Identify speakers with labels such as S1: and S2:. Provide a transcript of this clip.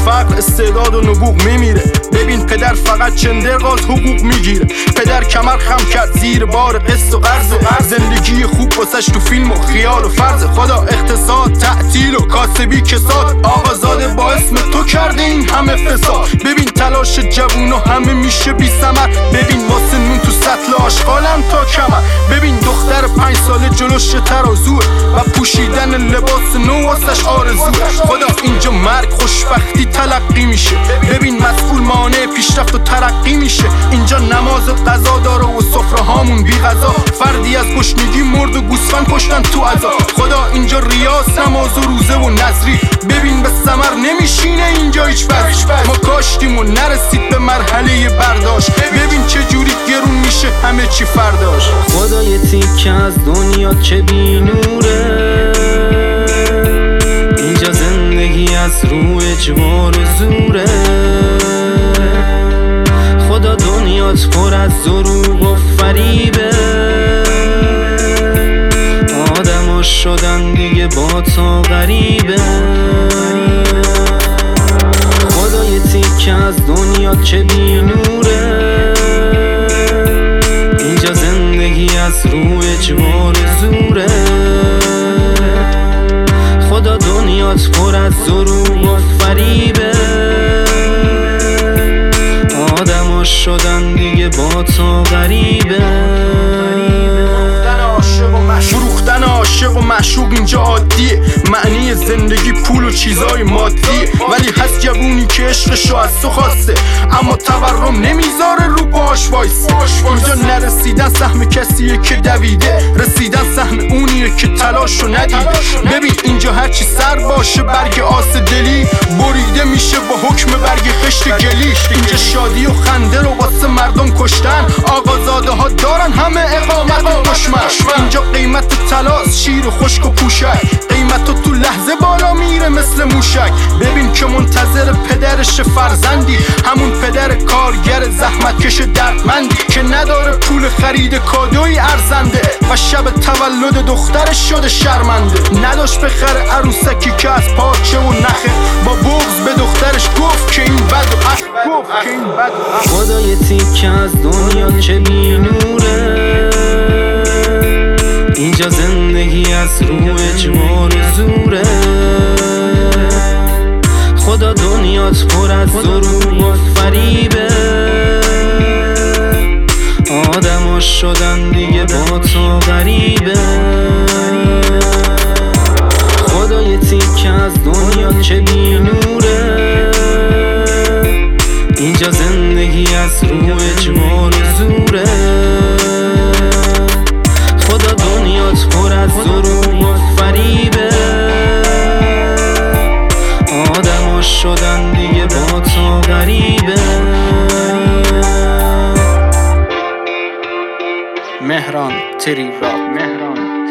S1: فقر استعداد و نبوغ میمیره. ببین پدر فقط چندرغاز حقوق میگیره. پدر کمر خم کرد زیر بار قسط و قرض. زندگی خوب واسش تو فیلم و خیال و فرض. خدا اقتصاد تعطیل و کاسبی کساد. آقازاده با اسم تو کرده این همه فساد. ببین تلاش جوونا همه میشه بی ثمر. ببین واسه نون تو سطل آشغالم تا کمر. ببین دختر 5 ساله جلوش ترازوه و پوشیدن لباس نو واسش آرزوه. خدا اینجا مرگ خوشبختی تلقی میشه. ببین مسئول مانع پیشرفت و ترقی میشه. اینجا نماز قضا داره و سفره هامون بی غذا. فردی از گشنگی مرد و گوسفند کشتن تو عزا. خدا اینجا ریاض نماز و روزه و نظری. ببین به ثمر نمیشینه اینجا هیچ وقت. ما کاشتیم و نرسید به مرحله برداشت. ببین چه جوری گرون میشه همه چی فرداش.
S2: خدا یه تیکه از دنیا چه بی نوره. اینجا زندگی از رو اجبار و زوره. خدا دنیات پر از دروغ و فریبه. آدما شدن دیگه با تا غریبه. خدا یه تیکه از دنیا چه بی نوره. اینجا زندگی از رو اجبار و زوره. خدا دنیات پر از دروغ و فریبه. آدما شدن دیگه با تا غریبه.
S1: فروختن عاشق و معشوق اینجا عادیه. معنی زندگی پول و چیزای مادیه. ولی هست جوونی که عشقشو از تو خواسته اما تورم نمیذاره رو پاش وایسه. اینجا نرسیدن سهم کسیه که دویده. رسیدن سهم اونیه که تلاشو ندیده. ببین اینجا هرچی سر باشه برگ آس دلی بریده میشه با حکم برگ خشت گلی. اینجا شادی و خنده رو واسه مردم کشتن. آقازاده ها دارن همه اقامت دشمن. اینجا قیمت تلاس شیر و خشک و پوشک. قیمت تو لحظه بالا میره مثل موشک. ببین که منتظر پدرش فرزندی. همون پدر کارگر زحمتکش دردمندی که نداره پول خرید کادوی ارزنده و شب تولد دخترش شده شرمنده. نداشت بخره عروسکی که از پارچه و نخه. با بغض به دخترش گفت که این بد و
S2: خدا یه تیکه از دنیا چه بی نوره. اینجا زندگی از رو اجبار و زوره. خدا دنیات پر از دروغ و فریبه. آدما شدن دیگه با تا غریبه. خدا یه تیکه از دنیا چه بی نوره. اینجا زندگی از رو اجبار و زوره. خدا دنیات پر از دروغ و فریبه. آدما شدن دیگه با تا غریبه.
S1: مهران تریرا.